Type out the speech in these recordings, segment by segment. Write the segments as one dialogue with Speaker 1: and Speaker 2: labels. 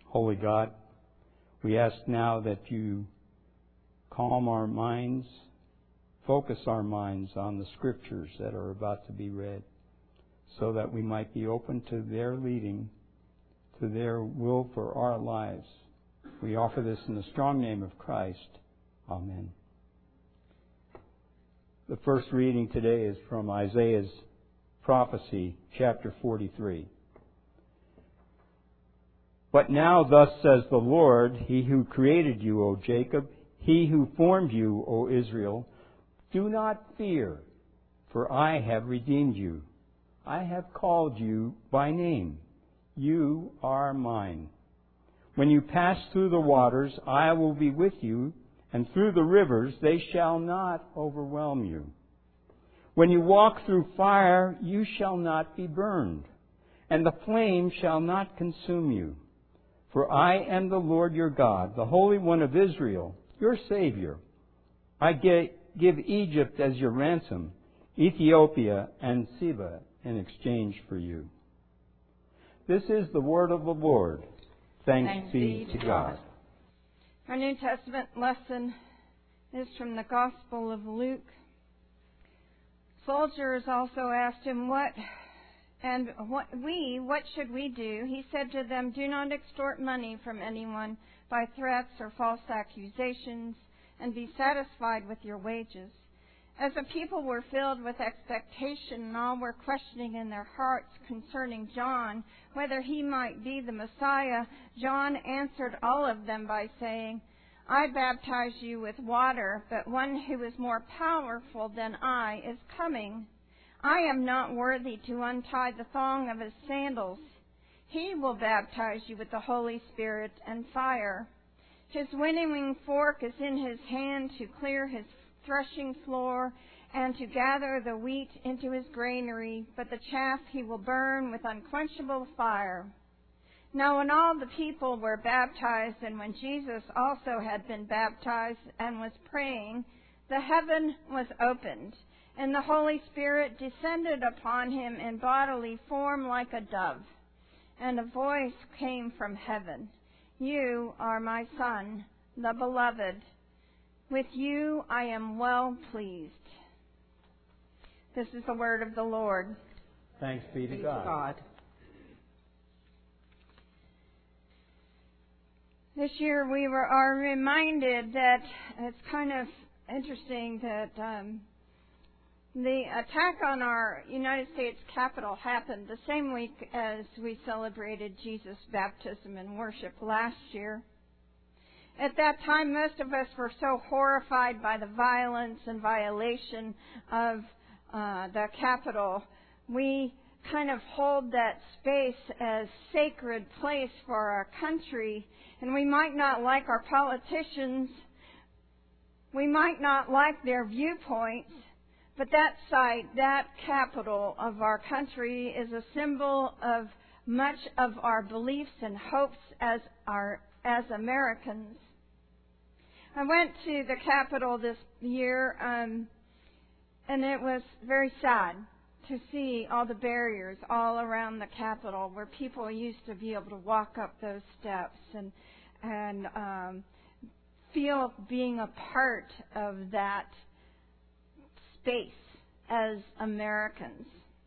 Speaker 1: Holy God, we ask now that you calm our minds, focus our minds on the Scriptures that are about to be read, so that we might be open to their leading, to their will for our lives. We offer this in the strong name of Christ. Amen. The first reading today is from Isaiah's prophecy, chapter 43. But now thus says the Lord, He who created you, O Jacob, He who formed you, O Israel, do not fear, for I have redeemed you. I have called you by name. You are mine. When you pass through the waters, I will be with you, and through the rivers, they shall not overwhelm you. When you walk through fire, you shall not be burned, and the flame shall not consume you. For I am the Lord your God, the Holy One of Israel, your Savior. I give Egypt as your ransom, Ethiopia and Seba in exchange for you. This is the word of the Lord. Thanks be to God.
Speaker 2: Our New Testament lesson is from the Gospel of Luke. Soldiers also asked him, What should we do? He said to them, Do not extort money from anyone by threats or false accusations, and be satisfied with your wages. As the people were filled with expectation, and all were questioning in their hearts concerning John, whether he might be the Messiah, John answered all of them by saying, I baptize you with water, but one who is more powerful than I is coming. I am not worthy to untie the thong of his sandals. He will baptize you with the Holy Spirit and fire. His winnowing fork is in his hand to clear his threshing floor and to gather the wheat into his granary, but the chaff he will burn with unquenchable fire. Now when all the people were baptized, and when Jesus also had been baptized and was praying, the heaven was opened, and the Holy Spirit descended upon him in bodily form like a dove. And a voice came from heaven, You are my Son, the Beloved. With you I am well pleased. This is the word of the Lord.
Speaker 1: Thanks be to God.
Speaker 2: This year we are reminded that it's kind of interesting that the attack on our United States Capitol happened the same week as we celebrated Jesus' baptism and worship last year. At that time, most of us were so horrified by the violence and violation of the Capitol. We kind of hold that space as sacred place for our country, and we might not like our politicians. We might not like their viewpoints, but that site, that capital of our country, is a symbol of much of our beliefs and hopes as Americans. I went to the Capitol this year, and it was very sad to see all the barriers all around the Capitol where people used to be able to walk up those steps and feel being a part of that space as Americans.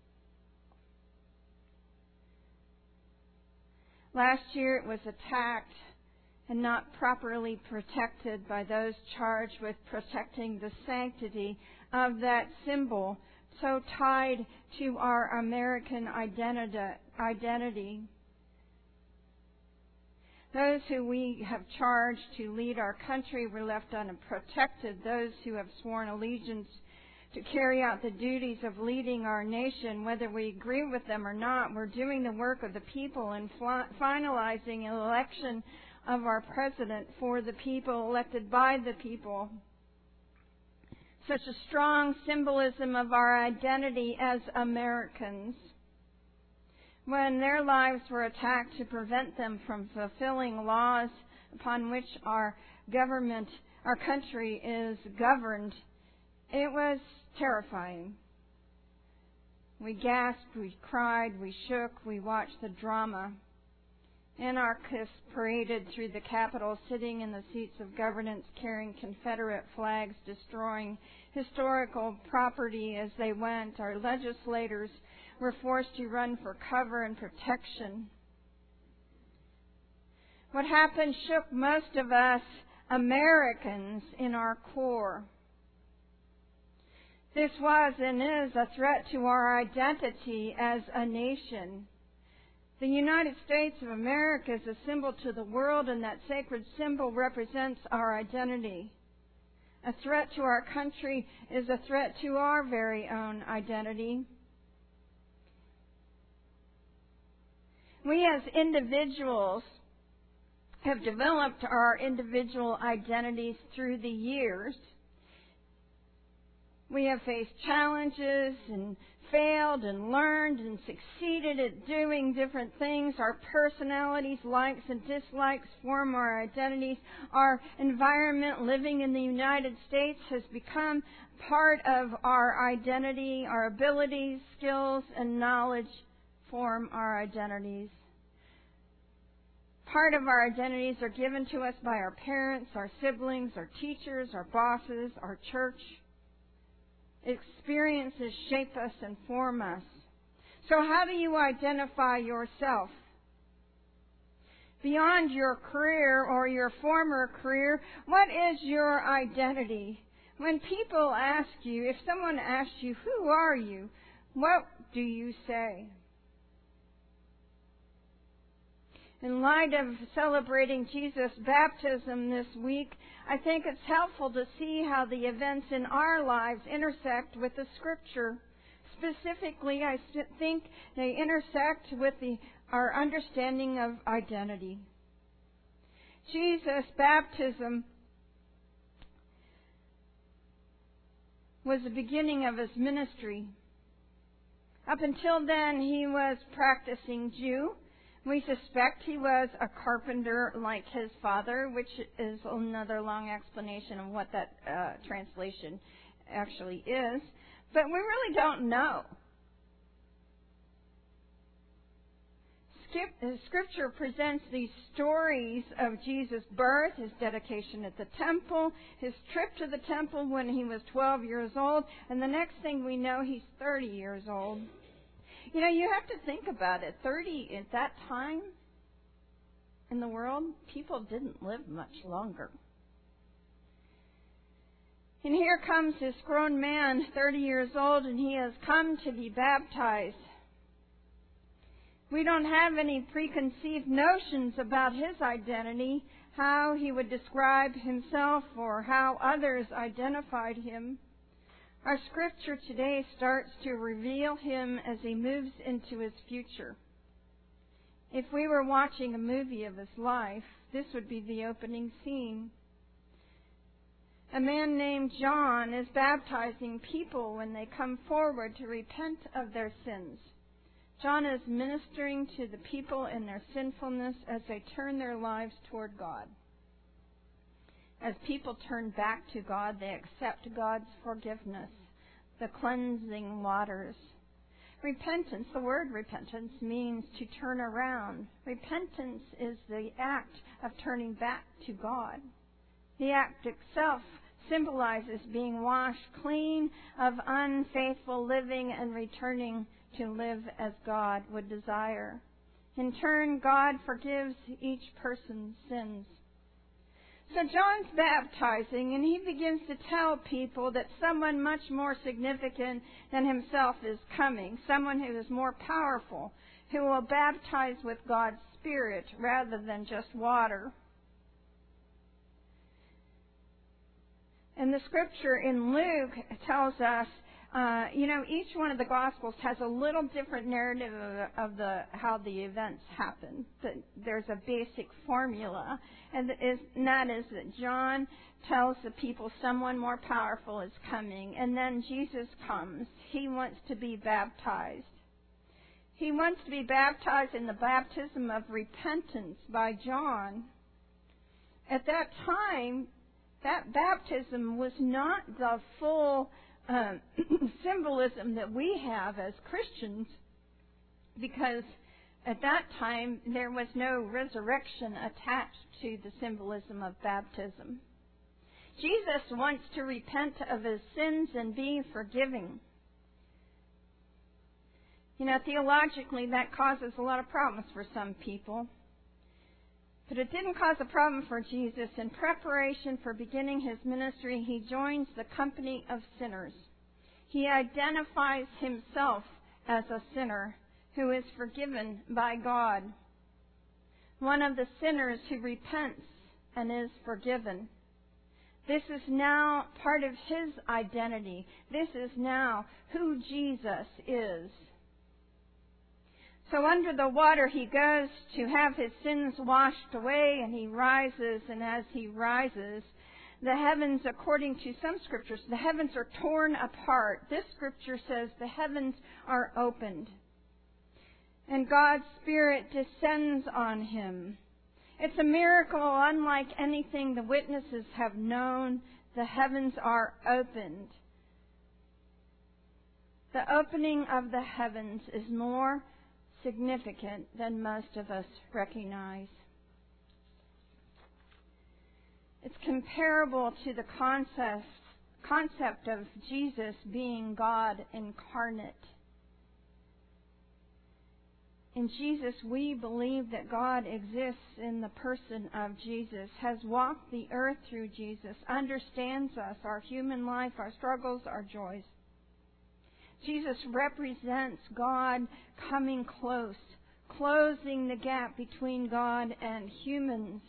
Speaker 2: Last year it was attacked and not properly protected by those charged with protecting the sanctity of that symbol so tied to our American identity. Those who we have charged to lead our country were left unprotected. Those who have sworn allegiance to carry out the duties of leading our nation, whether we agree with them or not, we're doing the work of the people and finalizing an election of our president for the people, elected by the people. Such a strong symbolism of our identity as Americans. When their lives were attacked to prevent them from fulfilling laws upon which our government, our country is governed, it was terrifying. We gasped, we cried, we shook, we watched the drama. Anarchists paraded through the Capitol, sitting in the seats of governance, carrying Confederate flags, destroying historical property as they went. Our legislators were forced to run for cover and protection. What happened shook most of us Americans in our core. This was and is a threat to our identity as a nation. The United States of America is a symbol to the world, and that sacred symbol represents our identity. A threat to our country is a threat to our very own identity. We as individuals have developed our individual identities through the years. We have faced challenges and failed and learned and succeeded at doing different things. Our personalities, likes and dislikes form our identities. Our environment, living in the United States, has become part of our identity. Our abilities, skills, and knowledge form our identities. Part of our identities are given to us by our parents, our siblings, our teachers, our bosses, our church. Experiences shape us and form us. So how do you identify yourself? Beyond your career or your former career, what is your identity? When people ask you, if someone asks you, who are you? What do you say? In light of celebrating Jesus' baptism this week, I think it's helpful to see how the events in our lives intersect with the Scripture. Specifically, I think they intersect with our understanding of identity. Jesus' baptism was the beginning of his ministry. Up until then, he was practicing Jew. We suspect he was a carpenter like his father, which is another long explanation of what that translation actually is. But we really don't know. Scripture presents these stories of Jesus' birth, his dedication at the temple, his trip to the temple when he was 12 years old, and the next thing we know, he's 30 years old. You know, you have to think about it. 30 at that time in the world, people didn't live much longer. And here comes this grown man, 30 years old, and he has come to be baptized. We don't have any preconceived notions about his identity, how he would describe himself or how others identified him. Our scripture today starts to reveal him as he moves into his future. If we were watching a movie of his life, this would be the opening scene. A man named John is baptizing people when they come forward to repent of their sins. John is ministering to the people in their sinfulness as they turn their lives toward God. As people turn back to God, they accept God's forgiveness, the cleansing waters. Repentance, the word repentance, means to turn around. Repentance is the act of turning back to God. The act itself symbolizes being washed clean of unfaithful living and returning to live as God would desire. In turn, God forgives each person's sins. So John's baptizing, and he begins to tell people that someone much more significant than himself is coming, someone who is more powerful, who will baptize with God's Spirit rather than just water. And the scripture in Luke tells us, each one of the Gospels has a little different narrative of how the events happen. There's a basic formula, and that is that John tells the people someone more powerful is coming, and then Jesus comes. He wants to be baptized. He wants to be baptized in the baptism of repentance by John. At that time, that baptism was not the full symbolism that we have as Christians, because At that time, there was no resurrection attached to the symbolism of baptism. Jesus wants to repent of his sins and be forgiving. Theologically, that causes a lot of problems for some people. But it didn't cause a problem for Jesus. In preparation for beginning his ministry, he joins the company of sinners. He identifies himself as a sinner who is forgiven by God. One of the sinners who repents and is forgiven. This is now part of his identity. This is now who Jesus is. So under the water he goes to have his sins washed away, and he rises, and as he rises, the heavens, according to some scriptures, the heavens are torn apart. This scripture says the heavens are opened. And God's Spirit descends on him. It's a miracle unlike anything the witnesses have known. The heavens are opened. The opening of the heavens is more significant than most of us recognize. It's comparable to the concept of Jesus being God incarnate. In Jesus, we believe that God exists in the person of Jesus, has walked the earth through Jesus, understands us, our human life, our struggles, our joys. Jesus represents God coming close, closing the gap between God and humans.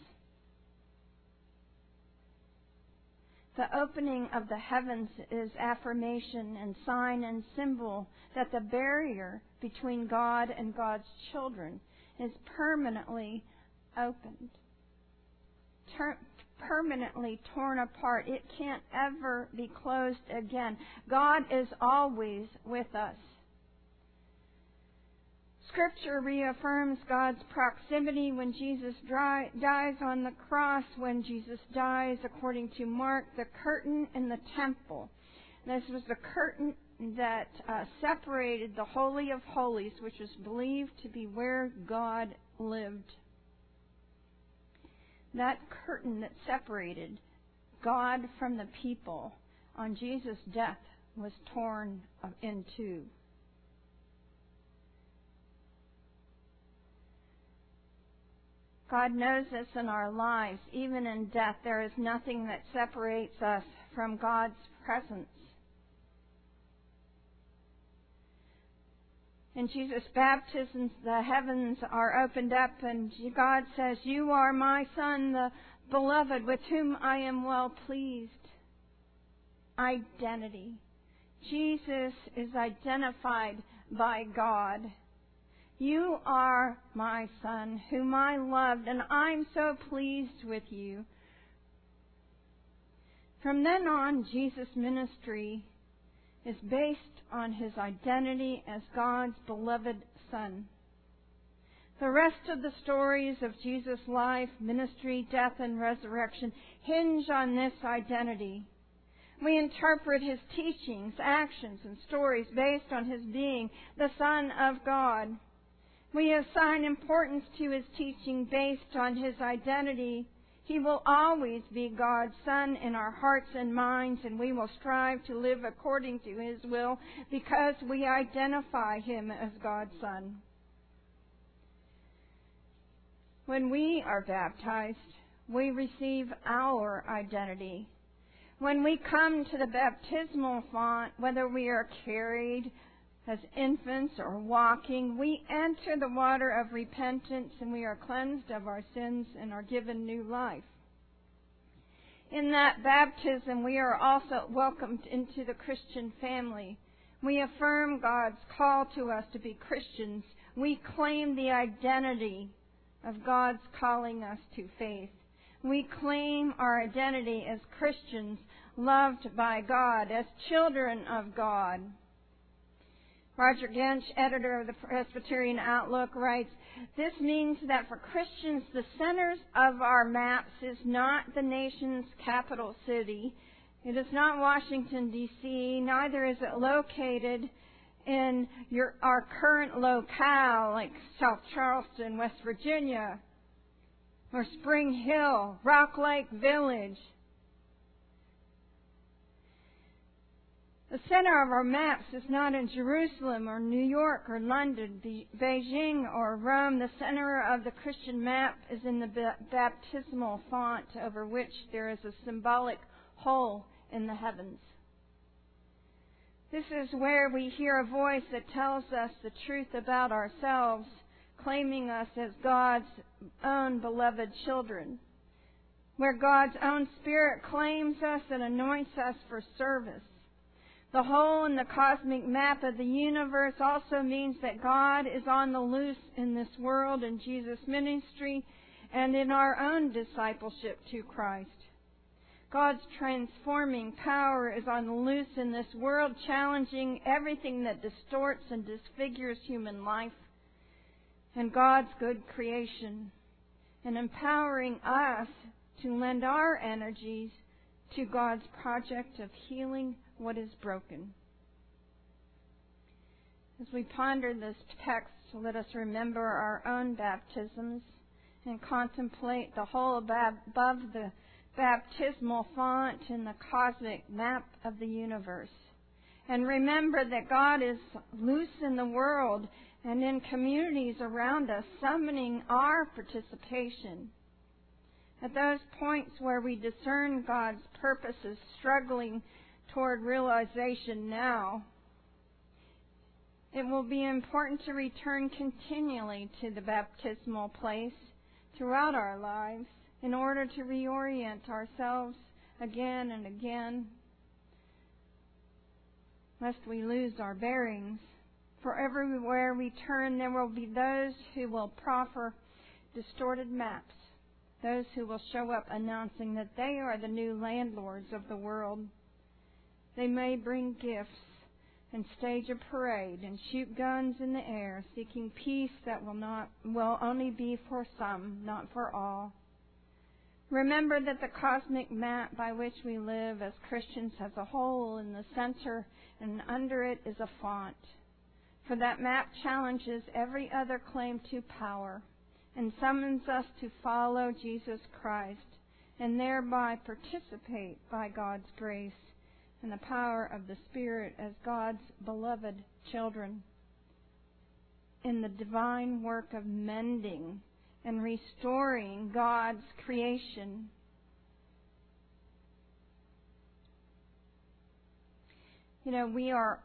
Speaker 2: The opening of the heavens is affirmation and sign and symbol that the barrier between God and God's children is permanently opened, permanently torn apart. It can't ever be closed again. God is always with us. Scripture reaffirms God's proximity when Jesus dies on the cross. When Jesus dies, according to Mark, the curtain in the temple. This was the curtain that separated the Holy of Holies, which was believed to be where God lived. That curtain that separated God from the people on Jesus' death was torn in two. God knows us in our lives. Even in death, there is nothing that separates us from God's presence. In Jesus' baptism, the heavens are opened up, and God says, "You are my Son, the beloved, with whom I am well pleased." Identity. Jesus is identified by God. "You are my Son, whom I loved, and I'm so pleased with you." From then on, Jesus' ministry is based on his identity as God's beloved Son. The rest of the stories of Jesus' life, ministry, death, and resurrection hinge on this identity. We interpret his teachings, actions, and stories based on his being the Son of God. We assign importance to his teaching based on his identity. He will always be God's Son in our hearts and minds, and we will strive to live according to his will because we identify him as God's Son. When we are baptized, we receive our identity. When we come to the baptismal font, whether we are carried as infants or walking, we enter the water of repentance, and we are cleansed of our sins and are given new life. In that baptism, we are also welcomed into the Christian family. We affirm God's call to us to be Christians. We claim the identity of God's calling us to faith. We claim our identity as Christians, loved by God, as children of God. Roger Gensch, editor of the Presbyterian Outlook, writes, "This means that for Christians, the centers of our maps is not the nation's capital city. It is not Washington, D.C., neither is it located in our current locale, like South Charleston, West Virginia, or Spring Hill, Rock Lake Village. The center of our maps is not in Jerusalem or New York or London, Beijing or Rome. The center of the Christian map is in the baptismal font over which there is a symbolic hole in the heavens. This is where we hear a voice that tells us the truth about ourselves, claiming us as God's own beloved children, where God's own Spirit claims us and anoints us for service. The hole in the cosmic map of the universe also means that God is on the loose in this world, in Jesus' ministry, and in our own discipleship to Christ. God's transforming power is on the loose in this world, challenging everything that distorts and disfigures human life and God's good creation, and empowering us to lend our energies to God's project of healing what is broken. As we ponder this text, let us remember our own baptisms and contemplate the hole above the baptismal font in the cosmic map of the universe. And remember that God is loose in the world and in communities around us, summoning our participation. At those points where we discern God's purposes struggling toward realization now, it will be important to return continually to the baptismal place throughout our lives in order to reorient ourselves again and again, lest we lose our bearings. For everywhere we turn, there will be those who will proffer distorted maps, those who will show up announcing that they are the new landlords of the world. They may bring gifts and stage a parade and shoot guns in the air, seeking peace that will only be for some, not for all. Remember that the cosmic map by which we live as Christians has a hole in the center, and under it is a font. For that map challenges every other claim to power and summons us to follow Jesus Christ and thereby participate by God's grace and the power of the Spirit as God's beloved children in the divine work of mending and restoring God's creation. We are,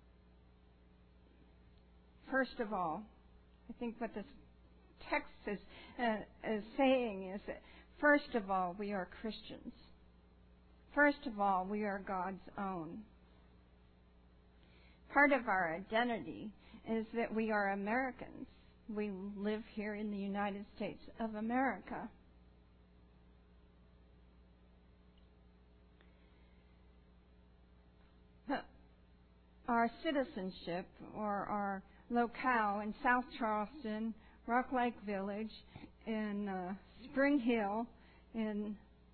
Speaker 2: first of all, I think what this text is saying is that, first of all, we are Christians. First of all, we are God's own. Part of our identity is that we are Americans. We live here in the United States of America. Our citizenship, or our locale in South Charleston, Rock Lake Village, in Spring Hill, in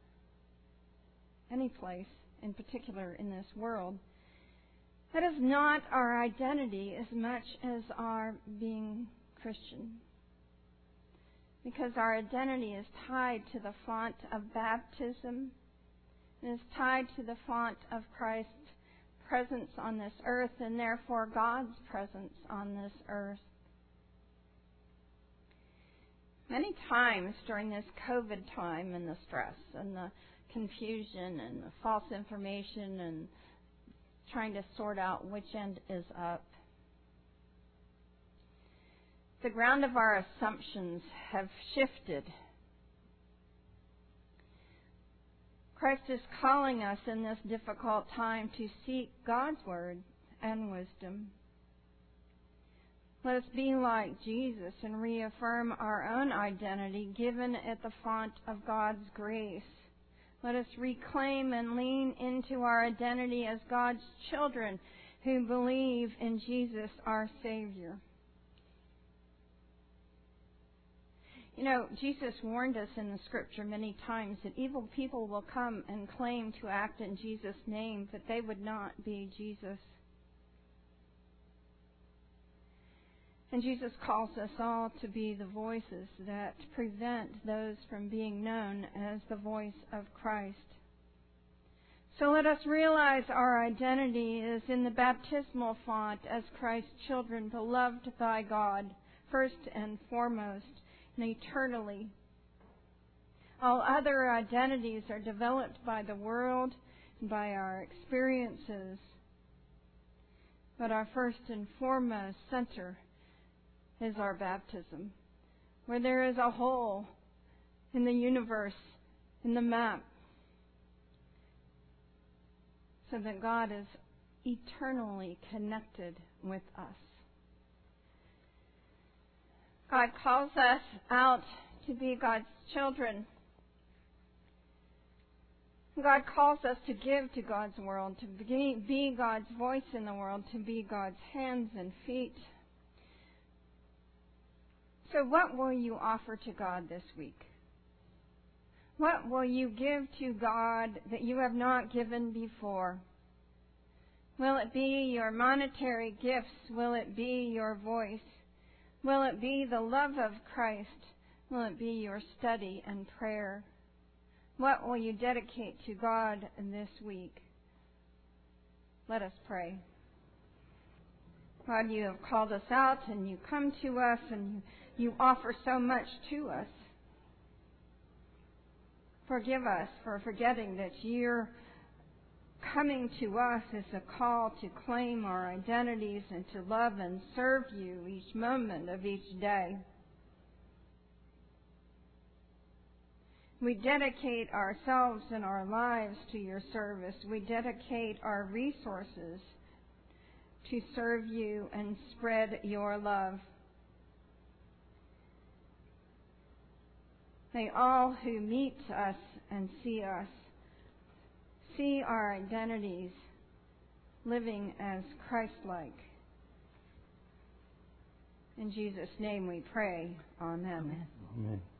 Speaker 2: any place in particular in this world, that is not our identity as much as our being Christian. Because our identity is tied to the font of baptism, and is tied to the font of Christ's presence on this earth, and therefore God's presence on this earth. Many times during this COVID time and the stress and the confusion and the false information and trying to sort out which end is up, the ground of our assumptions have shifted. Christ is calling us in this difficult time to seek God's word and wisdom. Let us be like Jesus and reaffirm our own identity given at the font of God's grace. Let us reclaim and lean into our identity as God's children who believe in Jesus, our Savior. Jesus warned us in the Scripture many times that evil people will come and claim to act in Jesus' name, but they would not be Jesus. And Jesus calls us all to be the voices that prevent those from being known as the voice of Christ. So let us realize our identity is in the baptismal font as Christ's children, beloved by God, first and foremost, and eternally. All other identities are developed by the world and by our experiences. But our first and foremost center is our baptism, where there is a hole in the universe, in the map, so that God is eternally connected with us. God calls us out to be God's children. God calls us to give to God's world, to be God's voice in the world, to be God's hands and feet. So what will you offer to God this week? What will you give to God that you have not given before? Will it be your monetary gifts? Will it be your voice? Will it be the love of Christ? Will it be your study and prayer? What will you dedicate to God this week? Let us pray. God, you have called us out and you come to us and you offer so much to us. Forgive us for forgetting that your coming to us is a call to claim our identities and to love and serve you each moment of each day. We dedicate ourselves and our lives to your service. We dedicate our resources to serve you and spread your love. May all who meet us and see us see our identities living as Christ-like. In Jesus' name we pray. Amen.
Speaker 1: Amen.